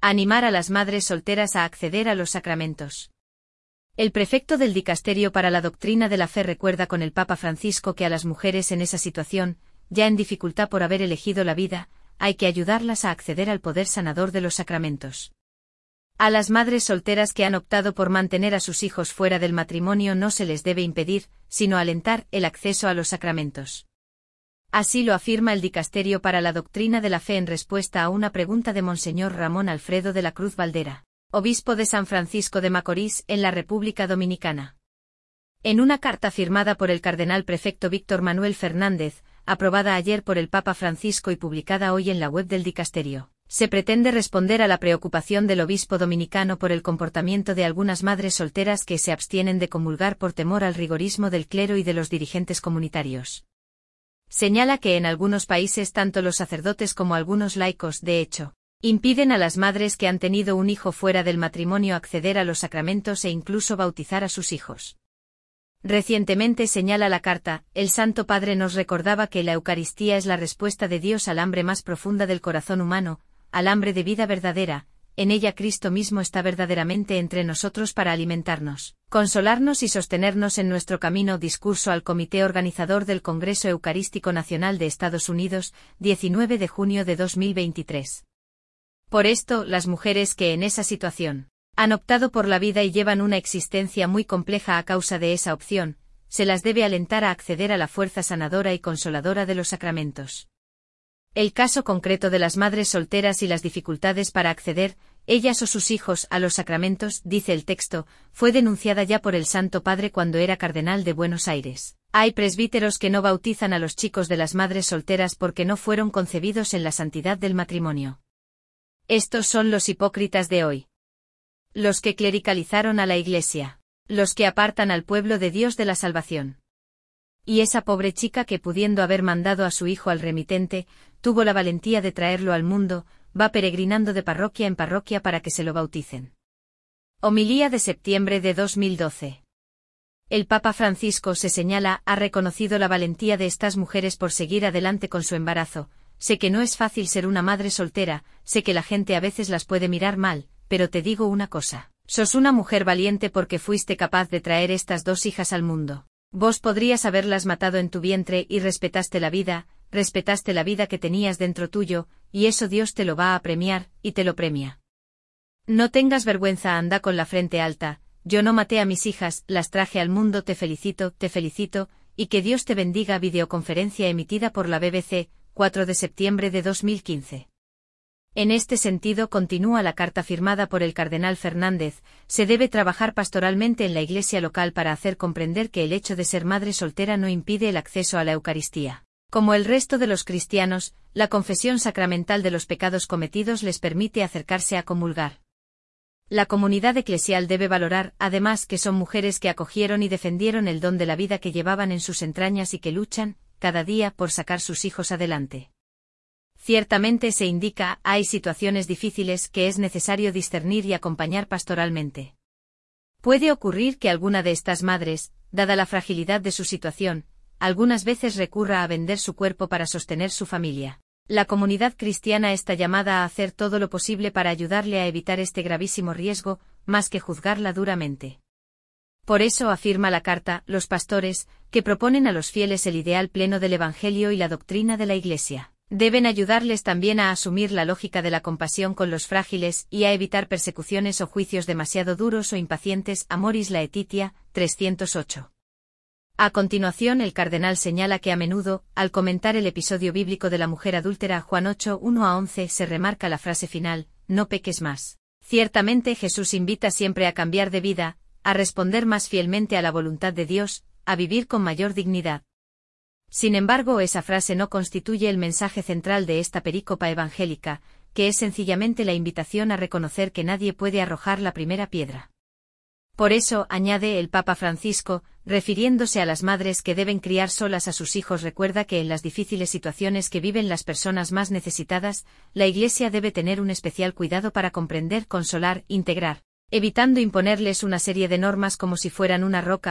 Animar a las madres solteras a acceder a los sacramentos. El prefecto del Dicasterio para la Doctrina de la Fe recuerda con el Papa Francisco que a las mujeres en esa situación, ya en dificultad por haber elegido la vida, hay que ayudarlas a acceder al poder sanador de los sacramentos. A las madres solteras que han optado por mantener a sus hijos fuera del matrimonio no se les debe impedir, sino alentar el acceso a los sacramentos. Así lo afirma el Dicasterio para la Doctrina de la Fe en respuesta a una pregunta de Monseñor Ramón Alfredo de la Cruz Valdera, obispo de San Francisco de Macorís en la República Dominicana. En una carta firmada por el cardenal prefecto Víctor Manuel Fernández, aprobada ayer por el Papa Francisco y publicada hoy en la web del Dicasterio, se pretende responder a la preocupación del obispo dominicano por el comportamiento de algunas madres solteras que se abstienen de comulgar por temor al rigorismo del clero y de los dirigentes comunitarios. Señala que en algunos países tanto los sacerdotes como algunos laicos, de hecho, impiden a las madres que han tenido un hijo fuera del matrimonio acceder a los sacramentos e incluso bautizar a sus hijos. Recientemente, señala la carta, el Santo Padre nos recordaba que la Eucaristía es la respuesta de Dios al hambre más profunda del corazón humano, al hambre de vida verdadera. En ella Cristo mismo está verdaderamente entre nosotros para alimentarnos, consolarnos y sostenernos en nuestro camino. Discurso al Comité Organizador del Congreso Eucarístico Nacional de Estados Unidos, 19 de junio de 2023. Por esto, las mujeres que en esa situación han optado por la vida y llevan una existencia muy compleja a causa de esa opción, se las debe alentar a acceder a la fuerza sanadora y consoladora de los sacramentos. El caso concreto de las madres solteras y las dificultades para acceder, ellas o sus hijos, a los sacramentos, dice el texto, fue denunciada ya por el Santo Padre cuando era cardenal de Buenos Aires. Hay presbíteros que no bautizan a los chicos de las madres solteras porque no fueron concebidos en la santidad del matrimonio. Estos son los hipócritas de hoy. Los que clericalizaron a la Iglesia. Los que apartan al pueblo de Dios de la salvación. Y esa pobre chica que, pudiendo haber mandado a su hijo al remitente, tuvo la valentía de traerlo al mundo, va peregrinando de parroquia en parroquia para que se lo bauticen. Homilía de septiembre de 2012. El Papa Francisco, se señala, ha reconocido la valentía de estas mujeres por seguir adelante con su embarazo. Sé que no es fácil ser una madre soltera, sé que la gente a veces las puede mirar mal, pero te digo una cosa, sos una mujer valiente porque fuiste capaz de traer estas dos hijas al mundo. Vos podrías haberlas matado en tu vientre y respetaste la vida que tenías dentro tuyo, y eso Dios te lo va a premiar, y te lo premia. No tengas vergüenza, anda con la frente alta, yo no maté a mis hijas, las traje al mundo, te felicito, y que Dios te bendiga. Videoconferencia emitida por la BBC, 4 de septiembre de 2015. En este sentido, continúa la carta firmada por el cardenal Fernández, se debe trabajar pastoralmente en la iglesia local para hacer comprender que el hecho de ser madre soltera no impide el acceso a la Eucaristía. Como el resto de los cristianos, la confesión sacramental de los pecados cometidos les permite acercarse a comulgar. La comunidad eclesial debe valorar, además, que son mujeres que acogieron y defendieron el don de la vida que llevaban en sus entrañas y que luchan, cada día, por sacar sus hijos adelante. Ciertamente, se indica, hay situaciones difíciles que es necesario discernir y acompañar pastoralmente. Puede ocurrir que alguna de estas madres, dada la fragilidad de su situación, algunas veces recurra a vender su cuerpo para sostener su familia. La comunidad cristiana está llamada a hacer todo lo posible para ayudarle a evitar este gravísimo riesgo, más que juzgarla duramente. Por eso, afirma la carta, los pastores, que proponen a los fieles el ideal pleno del Evangelio y la doctrina de la Iglesia, deben ayudarles también a asumir la lógica de la compasión con los frágiles y a evitar persecuciones o juicios demasiado duros o impacientes. Amoris Laetitia, 308. A continuación, el cardenal señala que a menudo, al comentar el episodio bíblico de la mujer adúltera, Juan 8, 1-11, se remarca la frase final, no peques más. Ciertamente Jesús invita siempre a cambiar de vida, a responder más fielmente a la voluntad de Dios, a vivir con mayor dignidad. Sin embargo, esa frase no constituye el mensaje central de esta perícopa evangélica, que es sencillamente la invitación a reconocer que nadie puede arrojar la primera piedra. Por eso, añade el Papa Francisco, refiriéndose a las madres que deben criar solas a sus hijos, recuerda que en las difíciles situaciones que viven las personas más necesitadas, la Iglesia debe tener un especial cuidado para comprender, consolar, integrar, evitando imponerles una serie de normas como si fueran una roca,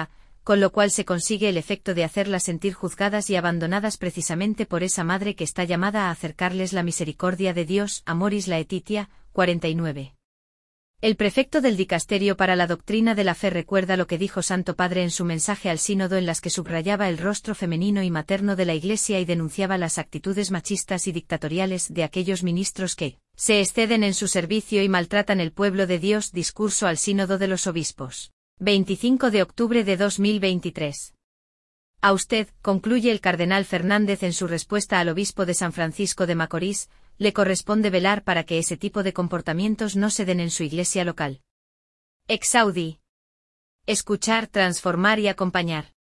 con lo cual se consigue el efecto de hacerlas sentir juzgadas y abandonadas precisamente por esa madre que está llamada a acercarles la misericordia de Dios. Amoris Laetitia, 49. El prefecto del Dicasterio para la Doctrina de la Fe recuerda lo que dijo Santo Padre en su mensaje al sínodo, en las que subrayaba el rostro femenino y materno de la Iglesia y denunciaba las actitudes machistas y dictatoriales de aquellos ministros que se exceden en su servicio y maltratan el pueblo de Dios. Discurso al sínodo de los obispos. 25 de octubre de 2023. A usted, concluye el cardenal Fernández en su respuesta al obispo de San Francisco de Macorís, le corresponde velar para que ese tipo de comportamientos no se den en su iglesia local. Exaudi. Escuchar, transformar y acompañar.